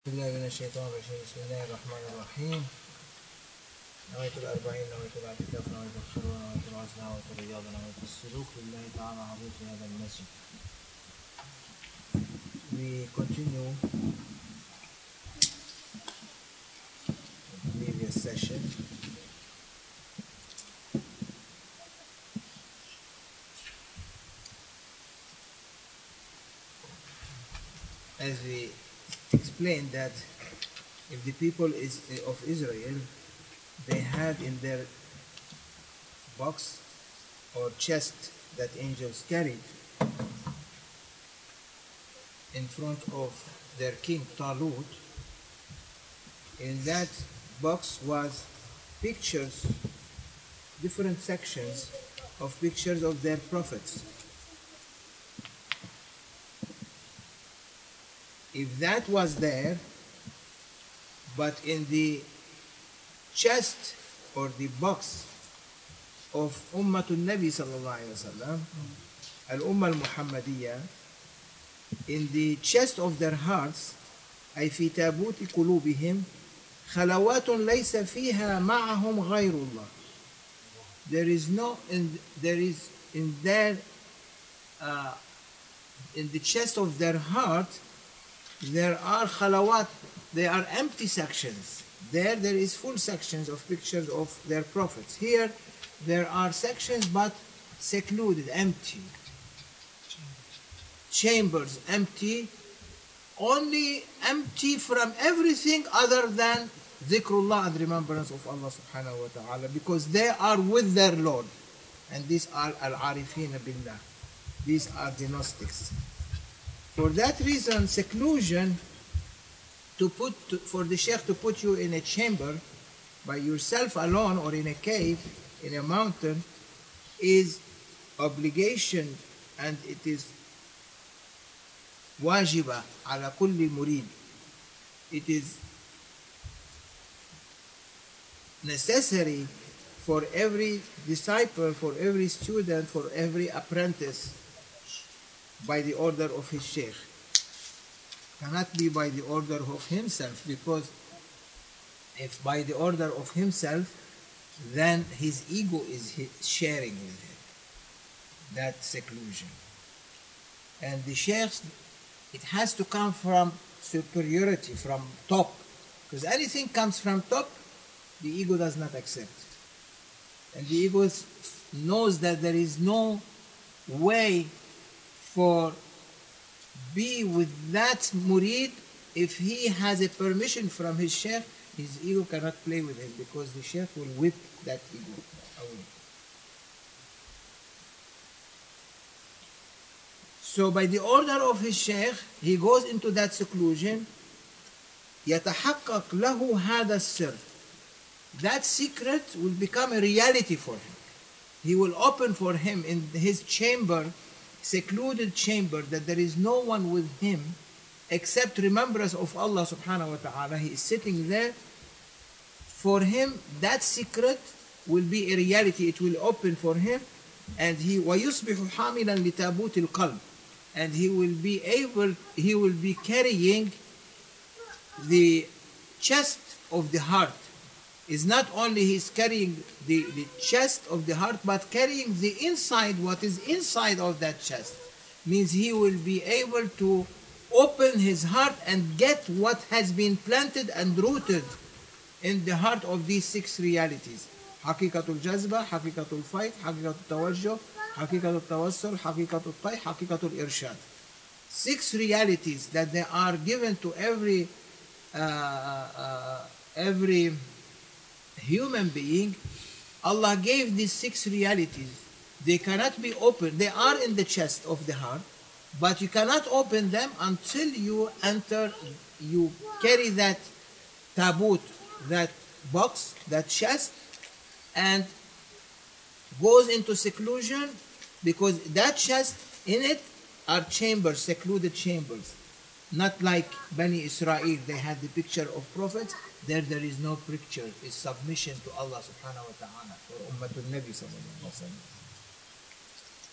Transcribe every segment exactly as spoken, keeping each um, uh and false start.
بالله من الشيطان الرجيم بسم الله الرحمن الرحيم نويت الأربعين نويت الاعتكاف نويت الخلوة نويت العزلة نويت الرياضة نويت السلوك لله تعالى عظيم في هذا المسجد. We continue the previous session. As we explained that if the people is, of Israel, they had in their box or chest that angels carried in front of their king Talut, in that box was pictures, different sections of pictures of their prophets. If that was there, but in the chest or the box of Ummatul Nabi sallallahu alayhi wa sallam, Al-Ummah al-Muhammadiyya, in the chest of their hearts, أي في تابوت قلوبهم خلوات ليس فيها معهم غير الله. There is no, in, there is in their, uh, in the chest of their heart, there are khalawat, they are empty sections. There, there is full sections of pictures of their prophets. Here, there are sections but secluded, empty. Chambers, empty. Only empty from everything other than dhikrullah and remembrance of Allah subhanahu wa ta'ala, because they are with their Lord. And these are al-arifin billah. These are the Gnostics. For that reason, seclusion, to put to, for the sheikh to put you in a chamber by yourself alone or in a cave, in a mountain, is obligation, and it is wajiba ala kulli murid. It is necessary for every disciple, for every student, for every apprentice, by the order of his sheikh. Cannot be by the order of himself, because if by the order of himself, then his ego is sharing with him that seclusion. And the sheikhs, it has to come from superiority, from top, because anything comes from top, the ego does not accept. And the ego knows that there is no way for be with that murid. If he has a permission from his sheikh, his ego cannot play with him, because the sheikh will whip that ego away. So by the order of his sheikh, he goes into that seclusion. يتحقق له هذا السر. That secret will become a reality for him. He will open for him in his chamber, secluded chamber, that there is no one with him except remembrance of Allah subhanahu wa ta'ala. He is sitting there. For him, that secret will be a reality. It will open for him, and he وَيُصْبِحُ حَامِلًا لِتَابُوتِ الْقَلْبِ, and he will be able, he will be carrying the chest of the heart. Is not only he's carrying the, the chest of the heart, but carrying the inside, what is inside of that chest. Means he will be able to open his heart and get what has been planted and rooted in the heart of these six realities. Haqiqatul Jazba, Haqiqatul Fight, Haqiqatul Tawajjuh, Haqiqatul Tawassul, Haqiqatul Tay, Haqiqatul Irshad. Six realities that they are given to every uh, uh, every human being. Allah gave these six realities. They cannot be opened. They are in the chest of the heart, but you cannot open them until you enter, you carry that tabut, that box, that chest, and goes into seclusion, because that chest, in it are chambers, secluded chambers. Not like Bani Israel, they had the picture of prophets. There, there is no picture. It's submission to Allah subhanahu wa ta'ala, or Ummatul Nabi sallallahu alayhi wa sallam.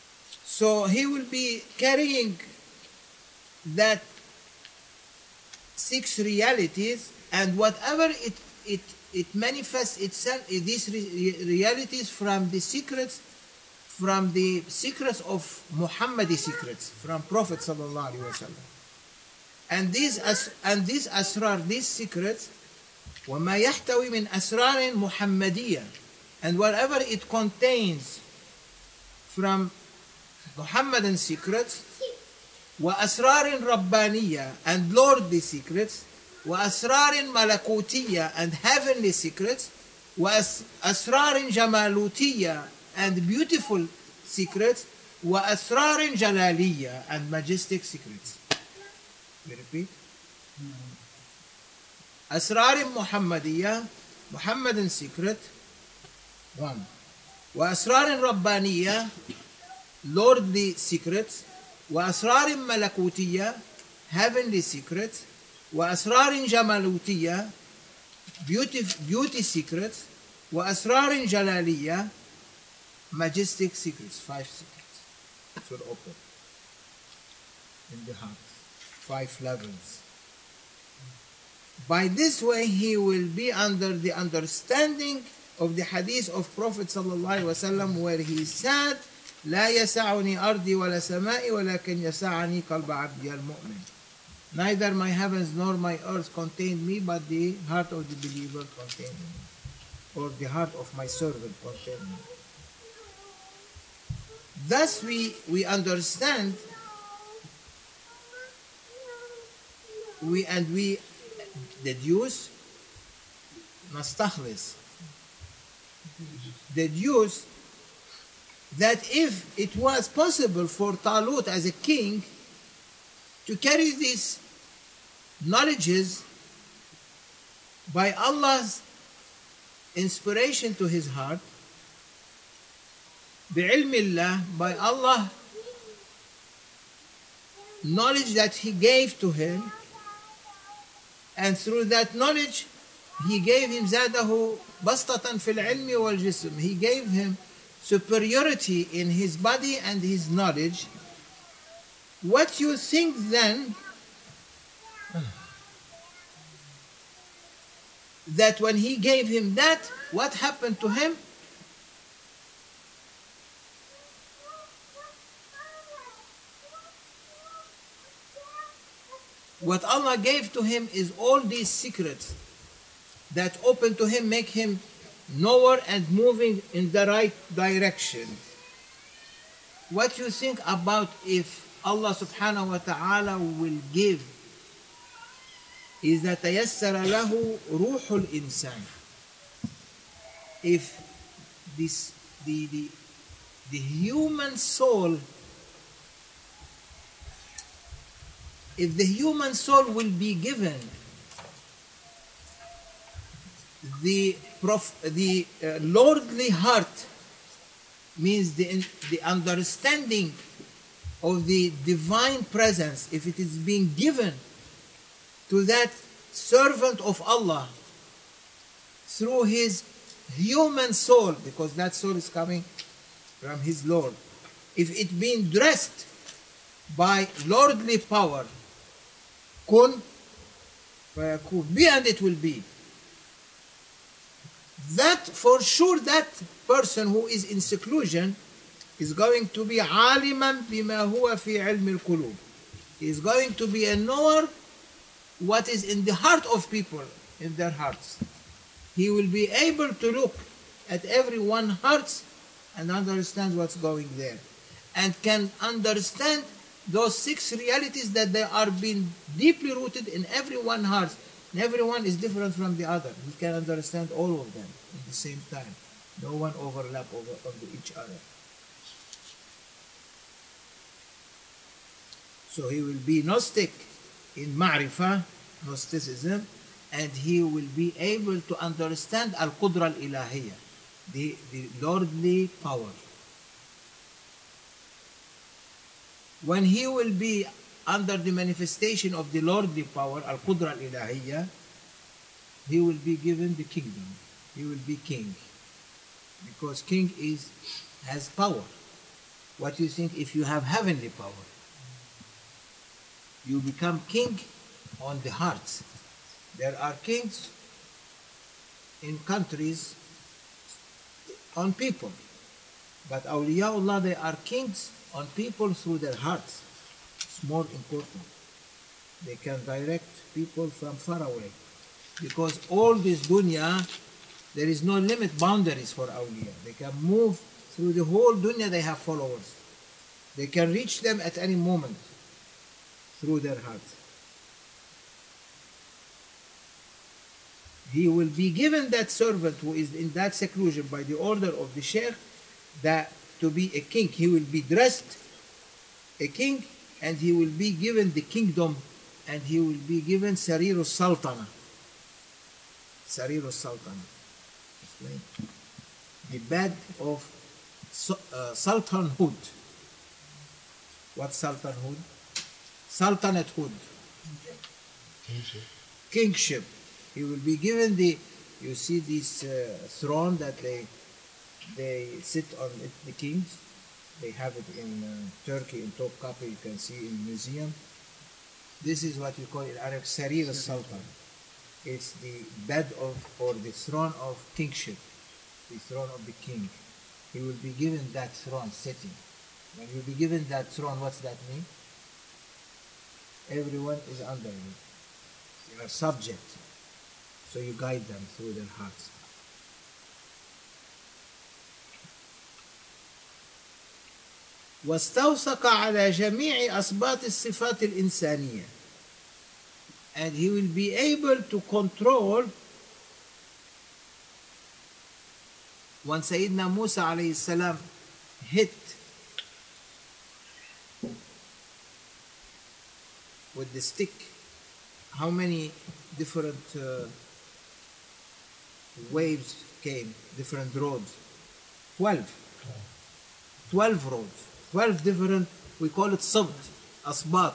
So he will be carrying that six realities, and whatever it it it manifests itself, these re realities from the secrets, from the secrets of Muhammadi secrets, from Prophet sallallahu alaihi wasallam. And these as and these asrar, these secrets, وما يحتوي من أسرار محمدية, and whatever it contains from Muhammadan secrets, وأسرار ربانية, and lordly secrets, وأسرار ملكوتية, and heavenly secrets, وأسرار جمالوتية, and beautiful secrets, وأسرار جلالية, and majestic secrets. We repeat. أسرار محمدية, Muhammadan secret, one. وأسرار ربانية, lordly secrets. وأسرار ملكوتية, heavenly secrets. وأسرار جمالوتية, beauty, beauty secrets. وأسرار جلالية, majestic secrets. Five secrets. It will open in the heart. Five levels. By this way, he will be under the understanding of the hadith of Prophet sallallahu alaihi wasallam, where he said, لا يسعني أرضي ولا سمائي ولكن يسعني قلب عبدي المؤمن. Neither my heavens nor my earth contained me, but the heart of the believer contained me, or the heart of my servant contained me. Thus we, we understand we and we deduce, نستخلص, deduce that if it was possible for Talut as a king to carry these knowledges by Allah's inspiration to his heart, بعلم الله, by Allah knowledge that he gave to him, and through that knowledge he gave him زاده بسطة في العلم والجسم, he gave him superiority in his body and his knowledge. What you think then that when he gave him that, what happened to him? What Allah gave to him is all these secrets that open to him, make him knower and moving in the right direction. What you think about if Allah subhanahu wa ta'ala will give إذا تيسر له روح الإنسان, if this the the the human soul, if the human soul will be given the prof, the uh, lordly heart, means the the understanding of the divine presence, if it is being given to that servant of Allah through his human soul, because that soul is coming from his Lord, if it being dressed by lordly power, kun fayakun, be and it will be, that for sure that person who is in seclusion is going to be aliman bima huwa fi ilm al-qulub. He is going to be a knower what is in the heart of people, in their hearts. He will be able to look at everyone's hearts and understand what's going there, and can understand those six realities that they are being deeply rooted in everyone's heart. And everyone is different from the other. He can understand all of them at the same time. No one overlap over, over each other. So he will be Gnostic in Ma'rifah, Gnosticism, and he will be able to understand Al-Qudra Al-Ilahiyya, the, the lordly power. When he will be under the manifestation of the lordly power, Al-Qudra Al-Ilahiyya, he will be given the kingdom. He will be king. Because king is has power. What do you think if you have heavenly power? You become king on the hearts. There are kings in countries on people, but awliyaullah, they are kings on people through their hearts. It's more important. They can direct people from far away, because all this dunya, there is no limit boundaries for awliya. They can move through the whole dunya. They have followers. They can reach them at any moment through their hearts. He will be given, that servant who is in that seclusion, by the order of the sheikh, that to be a king. He will be dressed a king, and he will be given the kingdom, and he will be given Sariru Sultana. Sariru Sultana. Explain. The bed of uh, sultanhood. What sultanhood? Sultanatehood. Kingship. Kingship. He will be given the, you see this uh, throne that they they sit on it, the kings. They have it in uh, Turkey, in Topkapi, you can see in the museum. This is what you call in Arabic Sarir al-Sultan. It's the bed of, or the throne of kingship, the throne of the king. He will be given that throne sitting. When you be given that throne, what's that mean? Everyone is under you. You are subject. So you guide them through their hearts. واستوثق على جميع أسباط الصفات الإنسانية. And he will be able to control. When Sayyidina Musa alayhi salam hit with the stick, how many different uh, waves came, different roads? Twelve. Twelve roads. Twelve different, we call it sabt, asbat.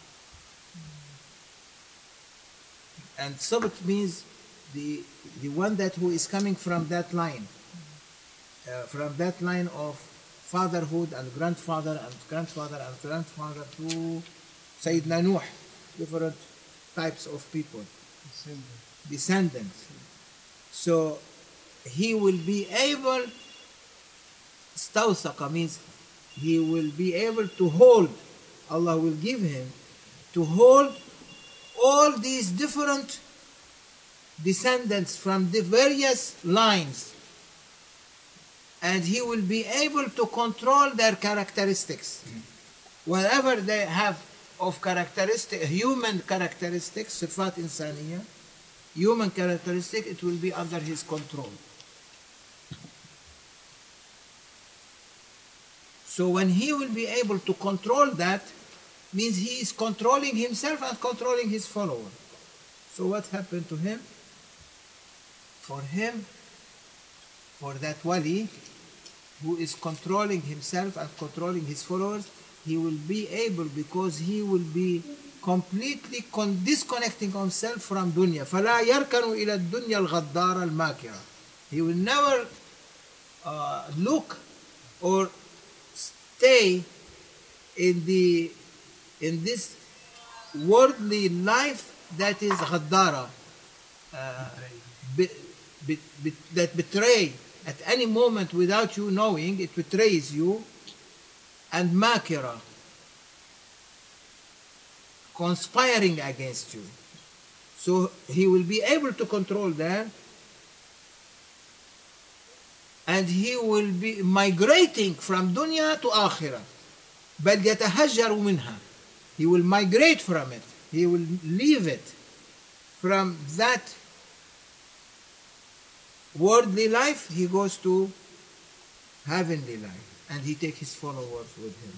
And sabt means the the one that who is coming from that line, uh, from that line of fatherhood and grandfather and grandfather and grandfather to Sayyidina Nuh, different types of people, descendants. descendants. So he will be able, stawsaqa means he will be able to hold, Allah will give him to hold all these different descendants from the various lines, and he will be able to control their characteristics. Whatever they have of characteristic, human characteristics, sifat insaniya, human characteristic, it will be under his control. So when he will be able to control that, means he is controlling himself and controlling his follower. So what happened to him? For him, for that wali, who is controlling himself and controlling his followers, he will be able, because he will be completely con disconnecting himself from dunya. فَلَا يَرْكَنُ إِلَى الدُّنْيَا الْغَدَّارَ الْمَاكِرَةِ. He will never uh, look or stay in the in this worldly life that is ghaddara, uh, be, be, be, that betray at any moment without you knowing, it betrays you, and makira, conspiring against you. So he will be able to control that, and he will be migrating from dunya to akhirah. بل يتهجر منها. He will migrate from it. He will leave it. From that worldly life, he goes to heavenly life, and he takes his followers with him.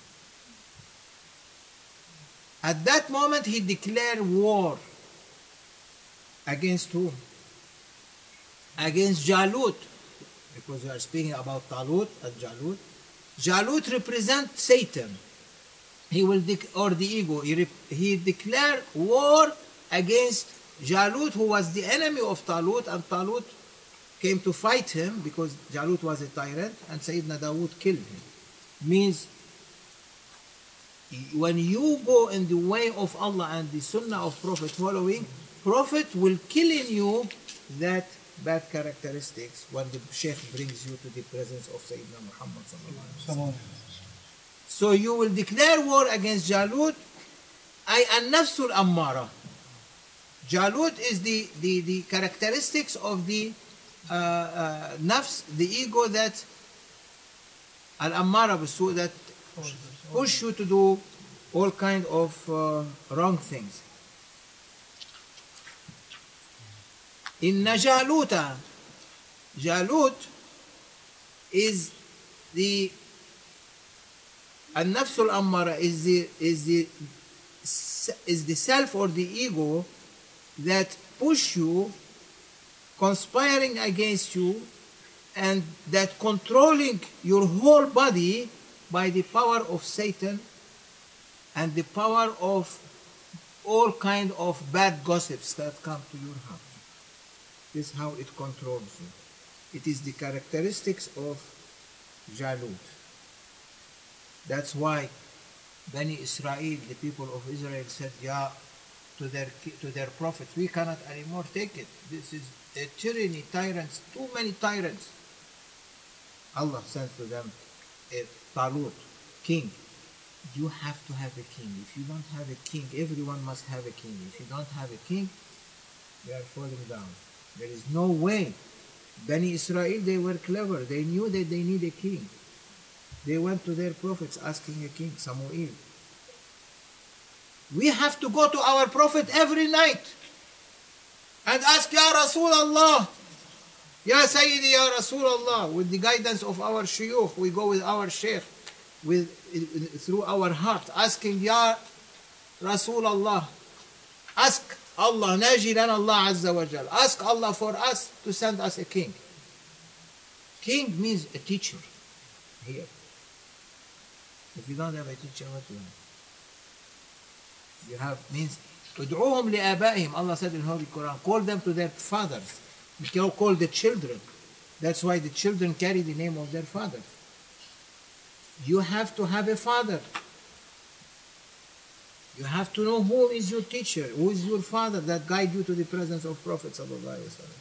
At that moment, he declared war. Against whom? Against Jalut. Because we are speaking about Talut and Jalut. Jalut represents Satan. He will, or the ego. He, he declared war against Jalut, who was the enemy of Talut, and Talut came to fight him because Jalut was a tyrant, and Sayyidina Dawood killed him. Means When you go in the way of Allah and the Sunnah of Prophet following, Prophet will kill in you that bad characteristics when the Sheikh brings you to the presence of Sayyidina Muhammad sallallahu alaihi wasallam. So you will declare war against Jalut. I an-nafsul ammara. Jalut is the, the, the characteristics of the uh, uh, nafs, the ego that al-ammara bisu, that push you to do all kind of uh, wrong things. Inna Jaluta, Jalut is the An-Nafsul Ammara is the is the is the self or the ego that push you, conspiring against you, and that controlling your whole body by the power of Satan and the power of all kind of bad gossips that come to your heart. This is how it controls you. It is the characteristics of Jalut. That's why Bani Israel, the people of Israel, said, "Yeah, to their to their prophets, we cannot anymore take it. This is a tyranny, tyrants, too many tyrants." Allah sent to them a Talut, king. You have to have a king. If you don't have a king, everyone must have a king. If you don't have a king, you are falling down. There is no way. Bani Israel, they were clever. They knew that they need a king. They went to their prophets asking a king, Samuel. We have to go to our prophet every night and ask, Ya Rasulullah, Ya Sayyidi, Ya Rasulullah. With the guidance of our shuyukh, we go with our sheikh, with, through our heart, asking, Ya Rasulullah, ask Allah, Naji lana Allah Azza wa Jal. Ask Allah for us to send us a king. King means a teacher here. If you don't have a teacher, what do you have? You have means ادعوهم لآبائهم. Allah said in Holy Quran, call them to their fathers. You can call the children. That's why the children carry the name of their father. You have to have a father. You have to know who is your teacher, who is your father that guide you to the presence of Prophet sallallahu alaihi wasallam.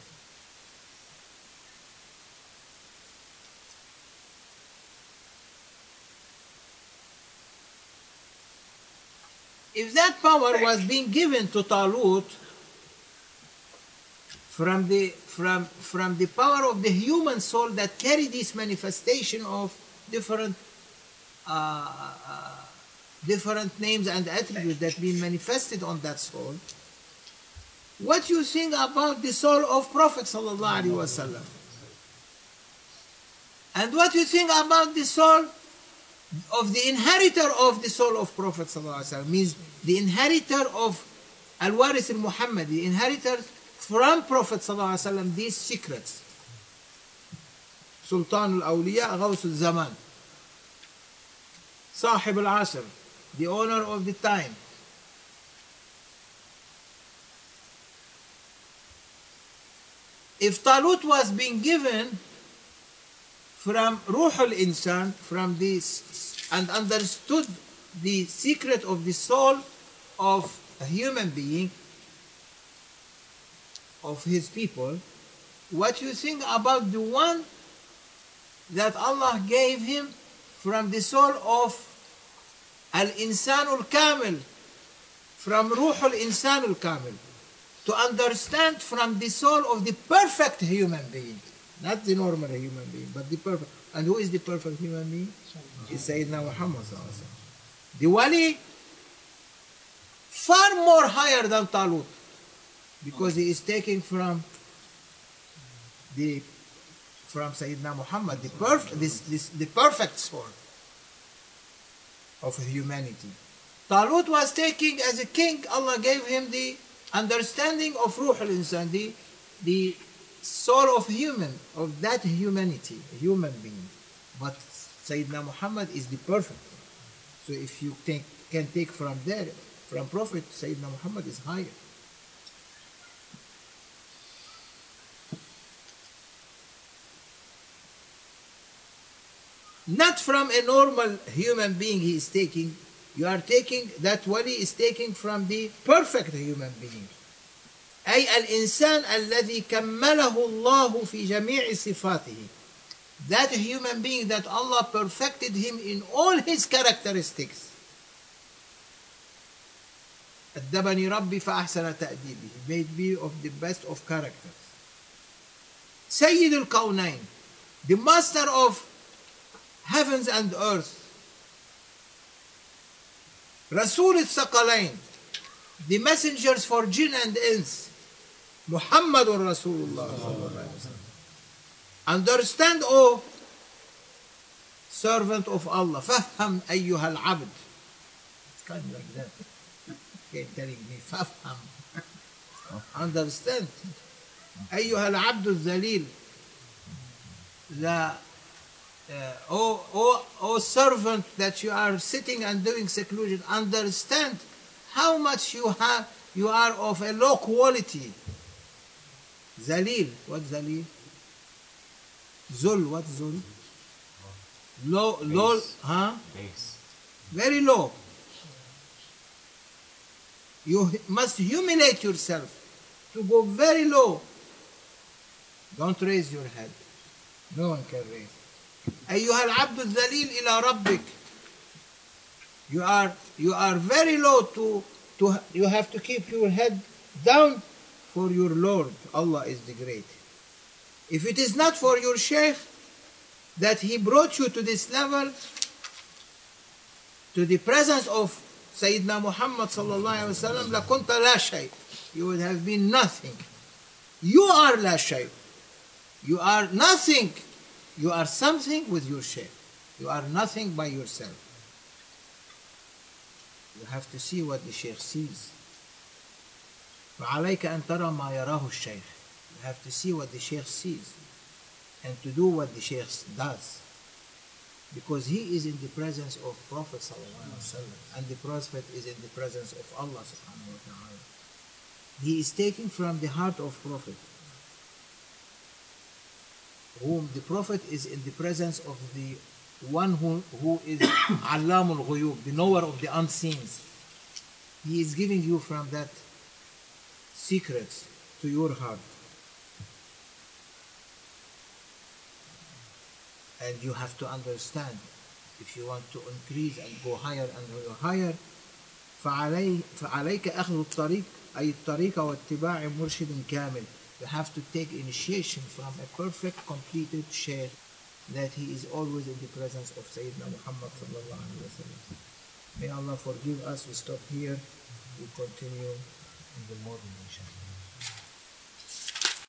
If that power was being given to Talut from the from from the power of the human soul that carry this manifestation of different uh, uh, different names and attributes that been manifested on that soul, what you think about the soul of Prophet sallallahu alaihi wasallam, and what you think about the soul of the inheritor of the soul of Prophet sallallahu alaihi wasallam, means the inheritor of Al-Waris al-Muhammad, the inheritor from Prophet sallallahu alaihi wasallam, these secrets. Sultan al-Awliya, Ghaus al-Zaman, Sahib al-Asr, the owner of the time. If Talut was being given from Ruh al-Insan, from this, and understood the secret of the soul of a human being, of his people, what you think about the one that Allah gave him from the soul of Al-Insan al-Kamil, from Ruh al-Insan al-Kamil, to understand from the soul of the perfect human being, not the normal human being, but the perfect. And who is the perfect human being? Is Sayyidina Muhammad sallallahu alaihi wasallam. The wali, far more higher than Talut, because he is taking from the from Sayyidina Muhammad, the perfect, this, this, the perfect soul of humanity. Talut was taking as a king. Allah gave him the understanding of Ruh al-Insan, the, the soul of human, of that humanity, a human being. But Sayyidina Muhammad is the perfect. So if you take, can take from there, from Prophet, Sayyidina Muhammad is higher. Not from a normal human being he is taking You are taking, that wali is taking from the perfect human being. أي الإنسان الذي كمله الله في جميع صفاته. That human being that Allah perfected him in all his characteristics. أدبني ربي فأحسن تأديبي. He made me of the best of characters. سيد الكونين, the master of heavens and earth. رسول الثقلين, the messengers for jinn and ins. محمد رسول الله. Understand, O servant of Allah. فافهم أيها العبد. It's kind of like that. Okay, telling me فافهم. Understand. أيها العبد الذليل. The uh, O, O, O servant that you are sitting and doing seclusion, understand how much you have, you are of a low quality. Zalil, what Zalil? Zul, what Zul? Low, low, huh? Base. Very low. You must humiliate yourself to go very low. Don't raise your head. No one can raise. أيها العبد الذليل إلى ربك. You are you are very low to to you have to keep your head down for your Lord. Allah is the great. If it is not for your Shaykh that he brought you to this level, to the presence of Sayyidina Muhammad sallallahu alaihi wasallam, لَكُنْتَ لَا شَيْء. You would have been nothing. You are لا شيء. You are nothing. You are something with your Shaykh. You are nothing by yourself. You have to see what the Shaykh sees. فَعَلَيْكَ أَن تَرَى مَا يَرَاهُ الشَّيْخ. You have to see what the Shaykh sees and to do what the Shaykh does. Because he is in the presence of Prophet sallallahu alaihi wasallam, and the Prophet is in the presence of Allah subhanahu wa ta'ala. He is taking from the heart of Prophet, whom the Prophet is in the presence of the one who, who is Allamul Ghuyub, the knower of the unseens. He is giving you from that secrets to your heart. And you have to understand, if you want to increase and go higher and go higher, فعلي فعليك أخذ الطريق أي الطريق واتباع مرشد كامل. You have to take initiation from a perfect, completed Shaykh, that he is always in the presence of Sayyidina Muhammad sallallahu alaihi wasallam. May Allah forgive us. We stop here. We continue in the morning, inshallah.